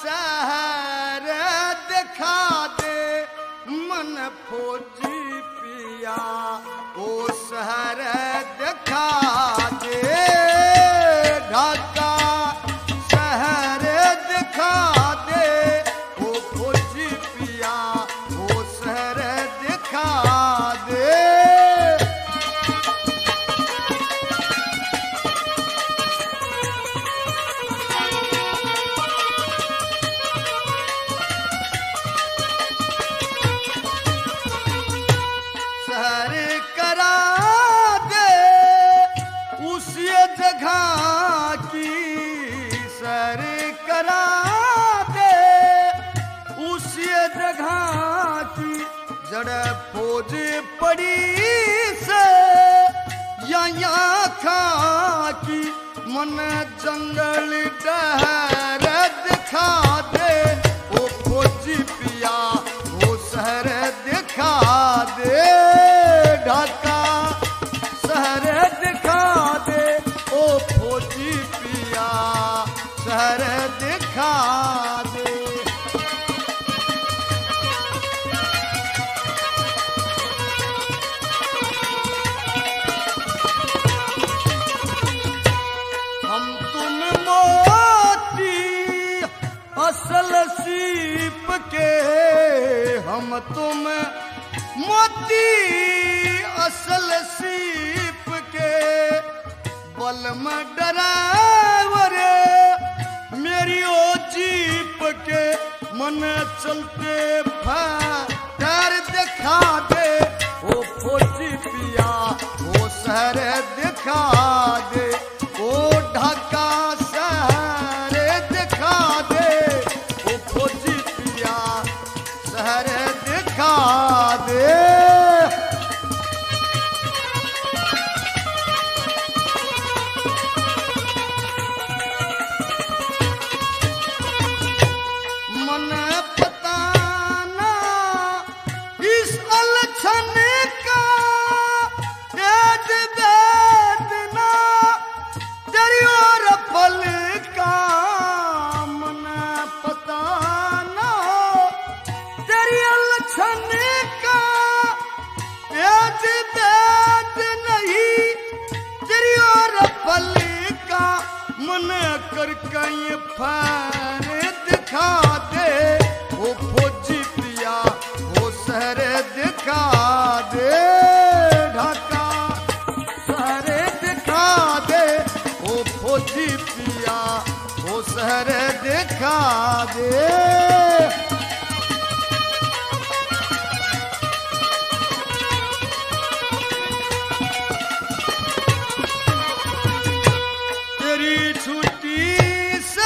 शहर दिखा दे मन फौजी पिया ओ शहर दिखा दे ढाका शहर दिखा दे ओ फौजी पिया ओ शहर दिखा दे शहर करा दे उसी जगह की सर करा दे उसी जगह की जड़ फौज पड़ी से या खा की मन जंगल डहर दिखा दे ओ फौजी पिया ओ शहर दिखा दे ढाका शहर दिखा दे ओ फौजी पिया शहर दिखा दे हम तुम मोती असल सीप के हम तुम मोती असल सीप के बल में डरावर मेरी ओ जीप के मन चलते फर दिखा दे ओ फौजी पिया ओ शहर दिखा दे ओ ढाका शहर दिखा दे ओ फौजी पिया शहर दिखा दे मन पता ना इस अलछन का तेज वेदना तेरी और पल का मन पता ना तेरी अलछन का तेज वेद नहीं तेरी और पल का मन कर कहीं फर दिखा दे ओ फौजी पिया ओ शहर दिखा दे ढाका शहर दिखा दे ओ फौजी पिया ओ शहर दिखा दे तेरी छुट्टी से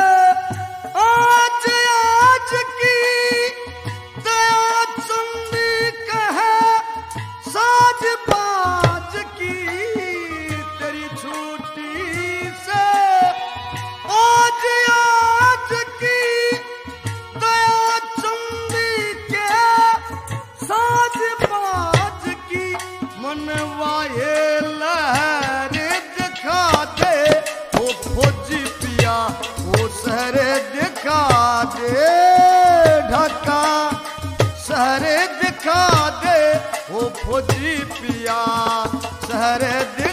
आज की दया चुंदी कहे साज बाज की तेरी छुट्टी से आज की दया चुंदी के साज बाज की मनवाए लहर दिखा दे ओ फौजी पिया ओ शहर दिखा दे ढाका शहर दिखा दे ओ फौजी पिया शहर